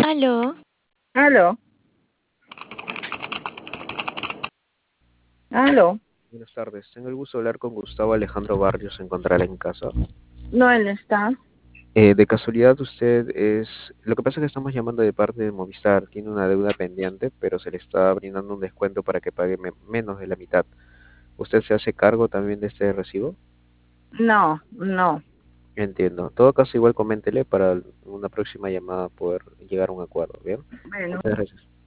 Aló, Aló, aló. Buenas tardes, tengo el gusto de hablar con Gustavo Alejandro Barrios, ¿se encontrará en casa? No, él está. De casualidad lo que pasa es que estamos llamando de parte de Movistar, tiene una deuda pendiente, pero se le está brindando un descuento para que pague menos de la mitad. ¿Usted se hace cargo también de este recibo? No, no. Entiendo. En todo caso, igual coméntele para una próxima llamada poder llegar a un acuerdo, ¿bien? Bueno, Muchas gracias.